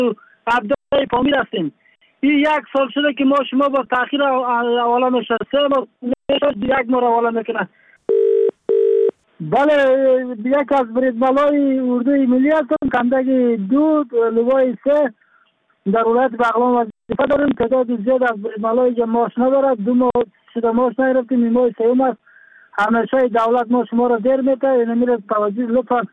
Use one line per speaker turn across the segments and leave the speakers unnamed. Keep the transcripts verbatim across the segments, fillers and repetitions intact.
عبدالله فامیل هستیم. این یک سال شده که ما شما با تاخیر حواله میشه، سه ماه یک ماه حواله میکنه. بله، یک از بریدملای اردوی ملی هستم، کندگی دو لوای سه در ولایت بغلان وظیفه داریم. تعداد زیاد از بریدملای که ماش ندارد، دو ماه شده ماش نگرفتیم، این ماه سوم است. همیشه دولت ما شما را دیر میته، این میره توجه لطفا.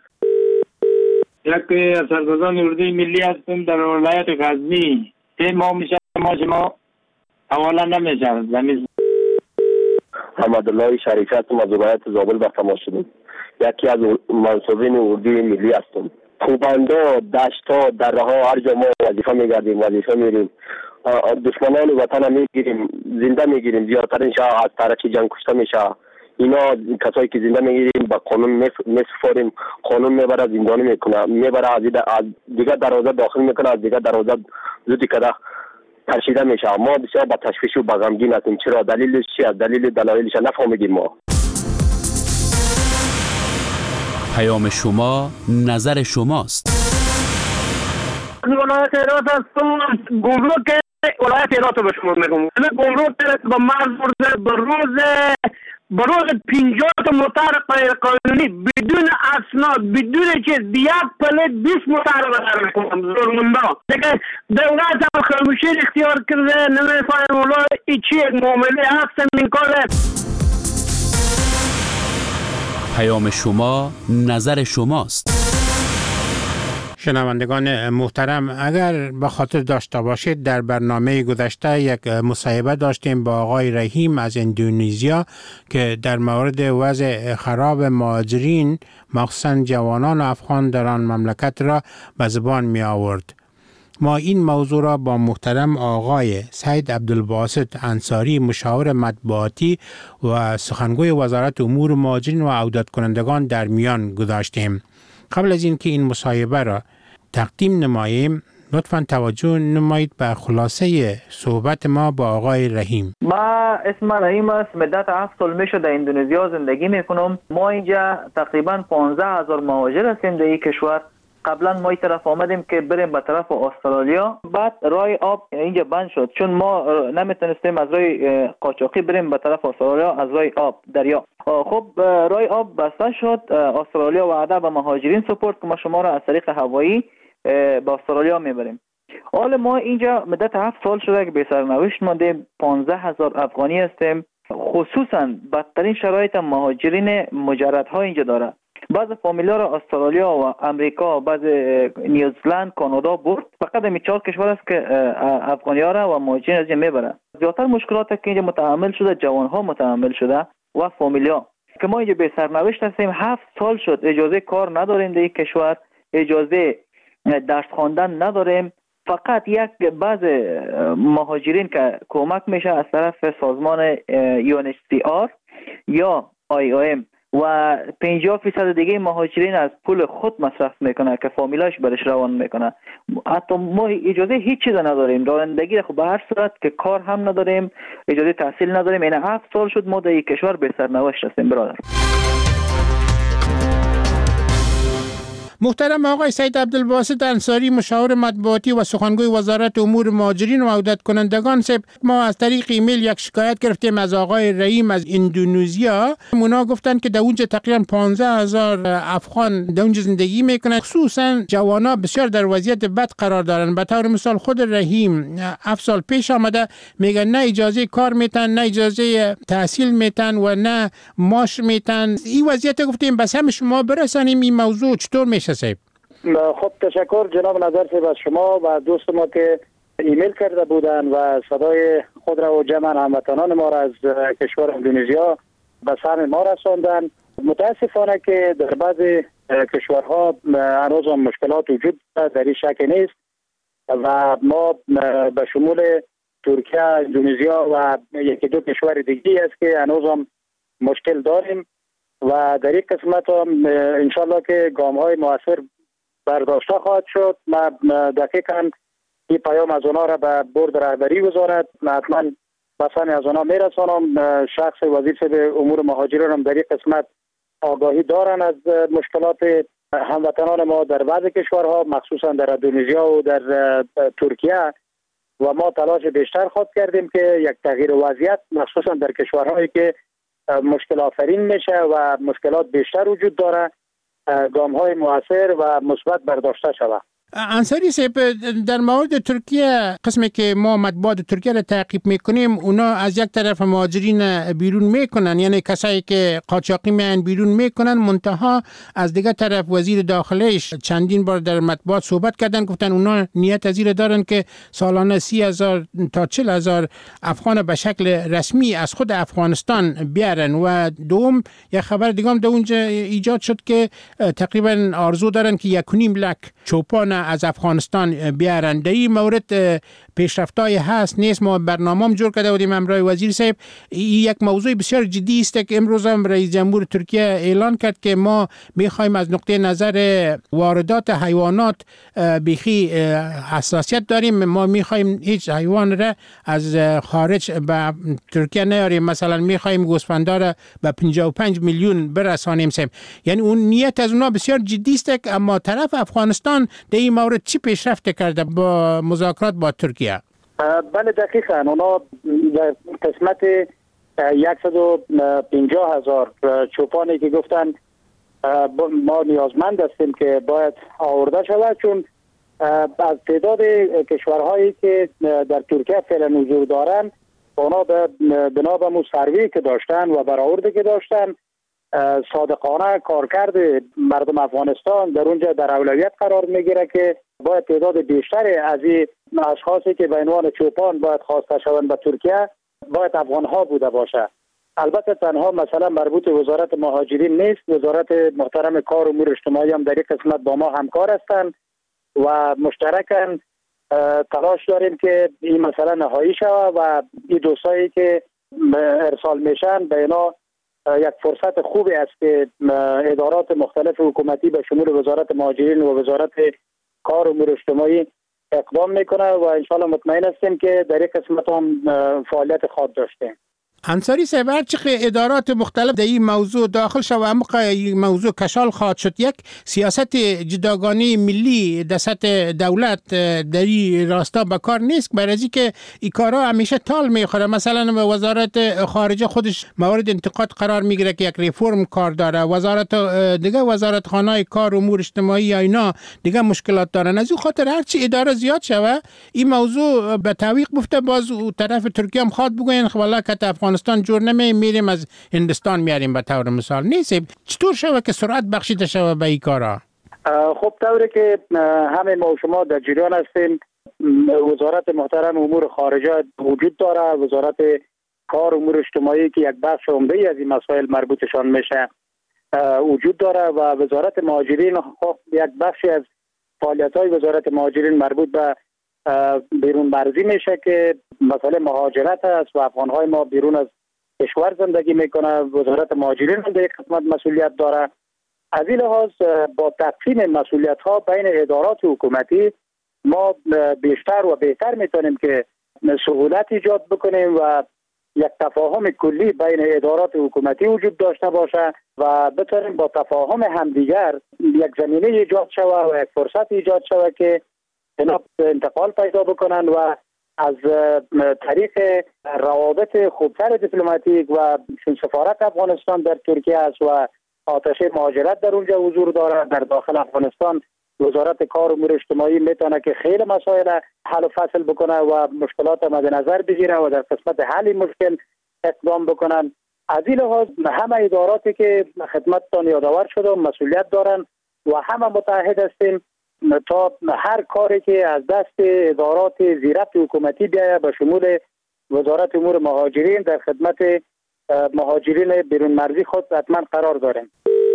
یک سربازان اردوی ملی هستم در ولایت غزنی. سه ماه میشه ما شما حواله نمیشه. زمین
حمدالله شریفی هستم، از ولایت زابل به تماس شدیم. یکی از منصوبین اردوی ملی هستم. کوبندا، دشتا، دره ها، هر جا ما وظیفه میگردیم، وظیفه میریم. دشمنان وطن میگیریم، زنده میگیریم. زیادترین شاه از طرف جنگ کشته میشه. اینا کسایی که زنده میگیریم با قانون میسپاریم، قانون میبره زندانی میکنه، میبره از دیگه دروازه داخل میکنه، از دیگه دروازه زودی کده ترشیده میشه. ما بسیار با تشویش و با غمگین هستیم. چرا؟ دلیلش چیه؟ دلیل دلایلش نفهمیدیم ما.
پیام شما نظر شماست.
ولایت هرات هستم. گمرک ولایت هرات به شما میگم. گمرک به مرز برده به روز به روز پنجاه تا موتر غیر قانونی بدون اسناد بدون چیز یک پلت بیست موتر بدر میکنم زورمندا. دیگه دولت هم خاموشی اختیار کرده. نمیفهمم والله این چی معامله هست این کاره.
پیام شما نظر شماست.
شنوندگان محترم، اگر به خاطر داشته باشید در برنامه گذشته یک مصاحبه داشتیم با آقای رحیم از اندونزیا که در مورد وضع خراب مهاجرین مخصوصا جوانان افغان در آن مملکت را به زبان می آورد. ما این موضوع را با محترم آقای سید عبدالباسط انصاری مشاور مطبوعاتی و سخنگوی وزارت امور مهاجرین و عودت کنندگان در میان گذاشتیم. قبل از اینکه این مصاحبه را تقدیم نماییم، لطفاً توجه نمایید به خلاصه صحبت ما با آقای رحیم.
ما اسم رحیم است. مدت هفت سال میشه در اندونزیا زندگی میکنم. ما اینجا تقریبا پانزده هزار مهاجر هستیم در این کشور. قبلا ما این طرف آمدیم که بریم به طرف استرالیا، بعد راه آب اینجا بند شد چون ما نمیتونستیم از راه قاچاقی بریم به طرف استرالیا از راه آب دریا. خب راه آب بسته شد. استرالیا وعده به مهاجرین سپرد که ما شما را از طریق هوایی به استرالیا میبریم. حالا ما اینجا مدت هفت سال شده که به سرنوشت ماندیم. پانزده هزار افغانی هستیم. خصوصا بدترین شرایط مهاجرین مجردها اینجا داره. بعض فامیلا را استرالیا و امریکا، بعض نیوزلند، کانادا برد. فقط همین چهار کشور است که افغانی‌ها را و مهاجرین از اینجا میبره. زیادتر مشکلات که اینجا متحمل شده جوانها متحمل شده و فامیلا که ما اینجا به سرنوشت هستیم. هفت سال شد اجازه کار نداریم در این کشور، اجازه درس خواندن نداریم. فقط یک بعض مهاجرین که کمک میشه از طرف سازمان یو ان اچ سی آر یا آی او ام و پنجاه فیصد دیگه مهاجرین از پول خود مصرف میکنه که فامیلاش برش روان میکنه. حتی ما اجازه هیچ چیز نداریم. رانندگی خب به هر صورت که کار هم نداریم، اجازه تحصیل نداریم. این هفت سال شد ما در این کشور به سرنوشت هستیم برادر.
محترم آقای سید عبدالباسط انصاری مشاور مطبوعاتی و سخنگوی وزارت امور مهاجرین و عودت کنندگان، صاحب ما از طریق ایمیل یک شکایت گرفتیم از آقای رحیم از اندونزیا. اونا گفتن که در اونجا تقریبا پانزده هزار افغان در اونجا زندگی میکنن، خصوصا جوانا بسیار در وضعیت بد قرار دارن. به طور مثال خود رحیم هفت سال پیش آمده میگن نه اجازه کار میتن، نه اجازه تحصیل میتن و نه ماش میتن. این وضعیت گفتیم بس هم شما برسانیم این موضوع چطور میشه صاحب؟
خب تشکر جناب نظر صاحب از شما و دوست ما که ایمیل کرده بودن و صدای خود را و جمع هموطنان ما را از کشور اندونزیا به سهم ما رساندن. متاسفانه که در بعضی کشورها هنوز هم مشکلات وجود در این شک نیست و ما به شمول ترکیه، اندونزیا و یکی دو کشور دیگه است که هنوز هم مشکل داریم و در این قسمت هم انشالله که گام های موثر برداشته خواهد شد. من دقیقا این پیام از اونا را به بورد رهبری وزارت حتما بسانی از اونا میرسانم. شخص وزیر به امور مهاجرین هم در این قسمت آگاهی دارن از مشکلات هموطنان ما در بعض کشورها مخصوصا در اندونزیا و در ترکیه و ما تلاش بیشتر خود کردیم که یک تغییر وضعیت مخصوصا در کشورهایی که مشکل آفرین میشه و مشکلات بیشتر وجود داره گام های مؤثر و مثبت برداشته شود.
انصاری صاحب، در مورد ترکیه قسمی که ما مطبوعات ترکیه را تعقیب میکنیم، اونا از یک طرف مهاجرین بیرون میکنن، یعنی کسایی که قاچاقی میان بیرون میکنن، منتها از دیگه طرف وزیر داخلهش چندین بار در مطبوعات صحبت کردن، گفتن اونا نیت از این دارن که سالانه سی هزار تا چل هزار افغان به شکل رسمی از خود افغانستان بیارن. و دوم یک خبر دیگه هم در اونجا ایجاد شد که تقریبا آرزو دارن که یک و نیم لک چوپان از افغانستان بیارن. در این مورد پیشرفتای هست نیست؟ ما برنامه هم جور کرده بودیم همراه وزیر صاحب. این یک موضوع بسیار جدی است که امروز هم رئیس جمهور ترکیه اعلان کرد که ما میخوایم از نقطه نظر واردات حیوانات بیخی حساسیت داریم، ما میخوایم هیچ حیوان را از خارج به ترکیه نیاریم، مثلا میخوایم گوسفندا را به پنجاه و پنج میلیون برسانیم. یعنی اون نیت از اونا بسیار جدی است، اما طرف افغانستان در این مورد چی پیشرفت کرده با مذاکرات با ترکیه؟
بله دقیقاً، اونا در قسمت صد و پنجاه هزار چوپانی که گفتن ما نیازمند هستیم که باید آورده شود، چون از تعداد کشورهایی که در ترکیه فعلا حضور دارن اونا به بنا به سروی که داشتن و برآوردی که داشتن صادقانه کارکرد مردم افغانستان در اونجا در اولویت قرار میگیره که باید تعداد بیشتری از این اشخاصی که به عنوان چوپان باید خواسته شوند به ترکیه باید افغان ها بوده باشه. البته تنها مثلا مربوط وزارت مهاجرین نیست، وزارت محترم کار و امور اجتماعی هم در این قسمت با ما همکار هستند و مشترکاً تلاش داریم که این مسئله نهایی شود و این دوستایی که ارسال میشن به اینا یک فرصت خوبی است که ادارات مختلف حکومتی به شمول وزارت مهاجرین و وزارت کار و امور اجتماعی اقدام میکنه و انشاءالله مطمئن هستیم که در این قسمت هم فعالیت خواهد داشتیم.
انصاری صاحب، هرچقدر ادارات مختلف در این موضوع داخل شد و عمق این موضوع کشال خواهد شد، یک سیاست جداگانه ملی در سطح دولت در این راستا به کار نیست، برای از اینکه این کارها همیشه تال میخوره. مثلا وزارت خارجه خودش مورد انتقاد قرار میگیره که یک ریفرم کار داره، وزارت دیگه وزارت خانه کار و امور اجتماعی یا اینا دیگه مشکلات دارن. از این خاطر هرچی اداره زیاد شوه این موضوع به تعویق بفته، باز طرف ترکیه هم خواد بگوین خب که افغانستان جور نمی میریم از هندستان میاریم به طور مثال. نیست چطور شوه که سرعت بخشیده شوه به این کارا؟
خب طوری که همه ما و شما در جریان هستیم، وزارت محترم امور خارجه وجود داره، وزارت کار امور اجتماعی که یک بخش عمده از این مسائل مربوطشان میشه وجود داره و وزارت مهاجرین خب یک بخشی از فعالیت‌های وزارت مهاجرین مربوط به بیرون مرزی میشه که مسئله مهاجرت است و افغان‌های ما بیرون از کشور زندگی میکنه. وزارت مهاجرین هم در یک قسمت مسئولیت داره. از این لحاظ با تقسیم مسئولیت‌ها بین ادارات حکومتی ما بیشتر و بهتر میتونیم که سهولت ایجاد بکنیم و یک تفاهم کلی بین ادارات حکومتی وجود داشته باشه و بتونیم با تفاهم همدیگر یک زمینه ایجاد شود و یک فرصت ایجاد شود که اینا انتقال پیدا بکنن و از طریق روابط خوبتر دیپلماتیک و سفارت افغانستان در ترکیه است و آتشه مهاجرت در اونجا حضور داره، در داخل افغانستان وزارت کار و امور اجتماعی میتونه که خیلی مسائل حل و فصل بکنه و مشکلات مد نظر بگیره و در قسمت حل مشکل اقدام بکنن. از این لحاظ همه اداراتی که خدمتتان یادآور شده مسئولیت دارن و همه متحد هستیم تا هر کاری که از دست ادارات زیرفت حکومتی بیاید به شمول وزارت امور مهاجرین در خدمت مهاجرین بیرون مرزی خود حتما قرار داریم.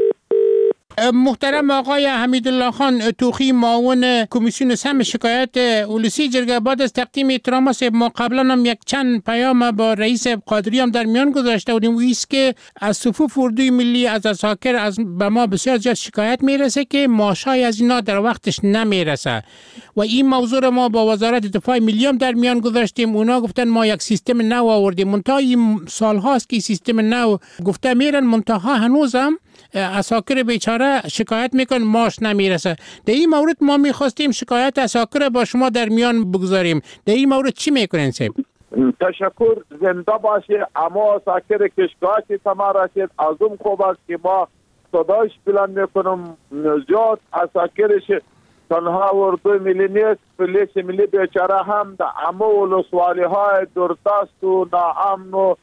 محترم آقای حمیدالله خان توخی، معاون کمیسیون سم شکایت اولوسی جرگه، بعد از تقدیم احترام ما قبلا هم یک چند پیام با رئیس قادری هم در میان گذاشته بودیم و ایست که از صفوف اردوی ملی از اساکر از به ما بسیار زیاد شکایت میرسه که معاشای از اینا در وقتش نمیرسه و این موضوع رو ما با وزارت دفاع ملی هم در میان گذاشتیم. اونا گفتن ما یک سیستم نو آوردیم، منتها این سال هاست که سیستم نو گفته میرن، منتها هنوزم اساکر بیچاره شکایت میکن ماش نمیرسه. در این مورد ما میخواستیم شکایت اساکر با شما در میان بگذاریم. در این مورد چی میکنین سیب؟
تشکر، زنده باشه. اما اساکر که شکایتی ما رسید از اون خوب است که ما صدایش بلند میکنم. زیاد اساکرش تنها اردو ملی نیست، پلیس ملی بیچاره هم در اما ولسوالی های دردست و ناامن و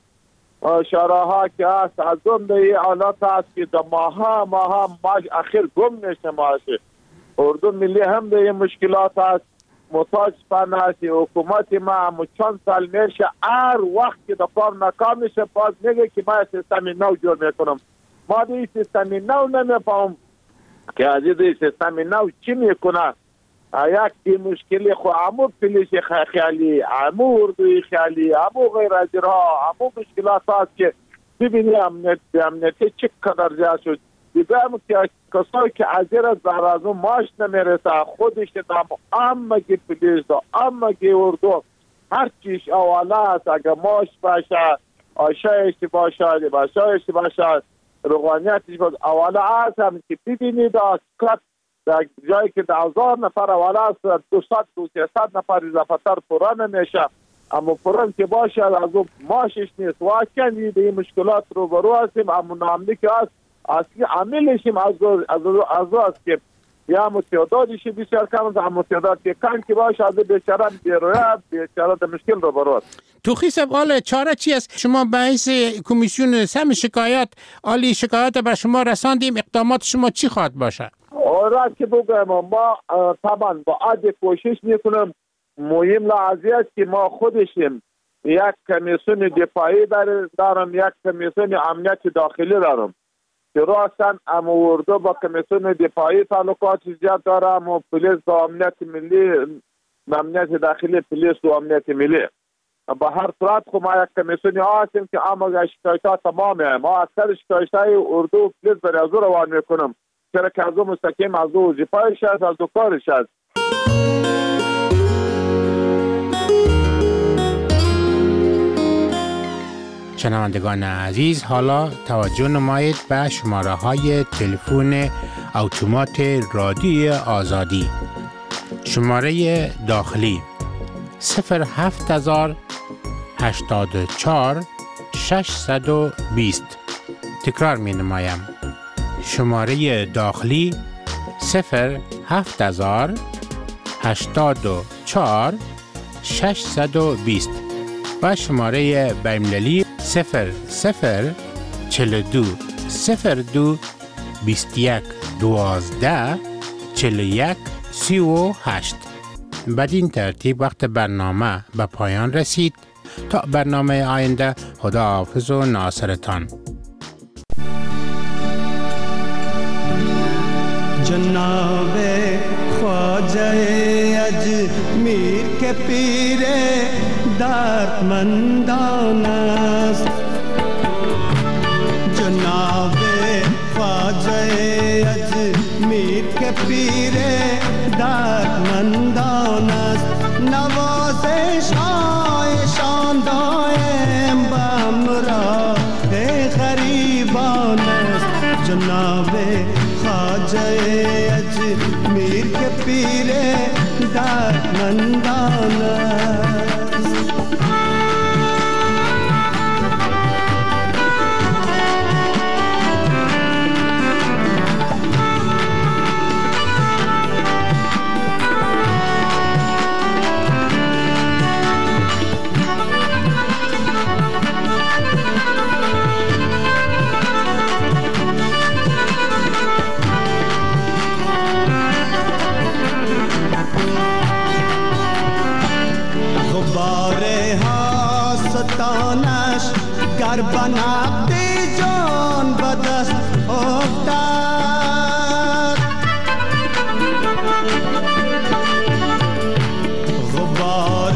شهرها که هست از اون در این حالت هست که در ماها ماها ماش اخیر گم میشه. ماشه اردو ملی هم در این مشکلات هست، محتاج پن هست. حکومت ما هم چند سال میشه هر وقت که در کار ناکام میشه باز میگه که ما سیستم نو جور میکنم. ما در این سیستم نو نمیفهم که از این سیستم نو چی میکنه. یک دی مشکلی خو امو پلیس خیالی، امو اردوی خیالی، امو غیر اجرها، امو مشکلات هست که ببینی امنیت امنیتی چه قدر زیاد شد. دیگه هم که کسایی که ازیر از برازون ماش نمیرسه خودش دام امگی پلیس دا امگی اردو هر چیش اولا هست. اگه ماش باشه آشایشی باشه باشایشی باشه روغانیتش باشه اولا هست هم که ببینی دا کلت در جایی که در هزار نفر اولا است دوصد دو سیصد نفر اضافتر پران نمیشه. اما پران که باشه از اون ماشش نیست. واقعا این مشکلات رو برو هستیم. اما نامنی که هست اصلی عملشیم از از است که یا متعدادش بسیار کم است. اما متعداد که کم که باشه از بیچاره بیرویه بیچاره در مشکل رو برو است.
توخی صاحب حال چاره چی است؟ شما به حیث کمیسیون سم شکایت عالی شکایت بر شما رساندیم، اقدامات شما چی خواهد باشه؟
راست که بگم ما طبعا با عادی کوشش میکنم. مهم لحظه است که ما خودشیم یک کمیسیون دفاعی دارم، یک کمیسیون امنیت داخلی دارم که راستن اما اردو با کمیسیون دفاعی تعلقات زیاد دارم و پلیس با امنیت ملی، امنیت داخلی پلیس و امنیت ملی. با هر صورت خو ما یک کمیسیون هستیم که اما شکایتات تمامه. ما اکثر شکایتای اردو و پلیس برای از روان میکنم چرا که از او مستقیم از او وظیفه‌اش است، از او کارش است.
شنوندگان عزیز، حالا توجه نمایید به شماره های تلفن اتومات رادیو آزادی. شماره داخلی صفر هفت هزار هشتاد و چهار ششصد و بیست. تکرار می نمایم. شماره داخلی صفر هفت هزار هشتاد و چهار ششصد و بیست و شماره بین‌المللی صفر صفر چهل و دو صفر دو بیست و یک دوازده چهل و یک سی و هشت. بدین ترتیب وقت برنامه به پایان رسید. تا برنامه آینده، خداحافظ و ناصرتان.
جناب خواجه اجمیر کے پیر دردمندان است. جناب خواجه اجمیر کے پیر دردمندان است. نوازش هایشان دائم به همراه غریبان است. جناب خواجه اجمیر کے پیر دردمندان است. گر بنابدی جان به دست افتاد. غبار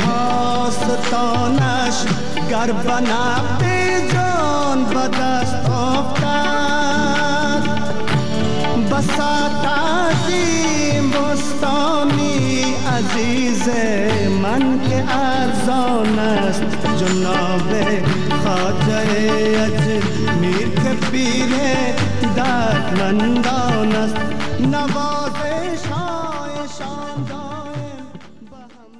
هاستانش گر بنابدی جان به دست افتاد. بساط عظیم بستانی عزیز من که ارزان است. جناب خواجه اجمیر کے پیر دردمندان است. نوا